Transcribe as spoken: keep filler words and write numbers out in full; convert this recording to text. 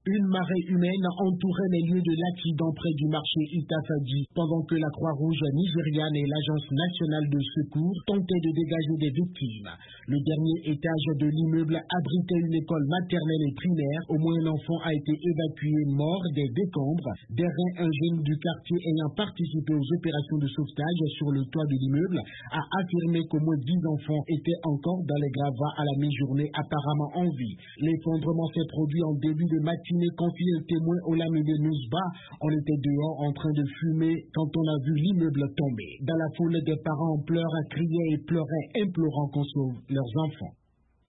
Une marée humaine entourait les lieux de l'accident près du marché Itafadi, pendant que la Croix-Rouge nigériane et l'Agence nationale de secours tentaient de dégager des victimes. Le dernier étage de l'immeuble abritait une école maternelle et primaire. Au moins un enfant a été évacué mort des décombres. Derrière, un jeune du quartier ayant participé aux opérations de sauvetage sur le toit de l'immeuble a affirmé qu'au moins dix enfants étaient encore dans les gravats à la mi-journée, apparemment en vie. L'effondrement s'est produit en début de matinée. Confié le témoin au lami de Nousba, on était dehors en train de fumer quand on a vu l'immeuble tomber. Dans la foule, des parents en pleurs criaient et pleuraient, implorant qu'on sauve leurs enfants.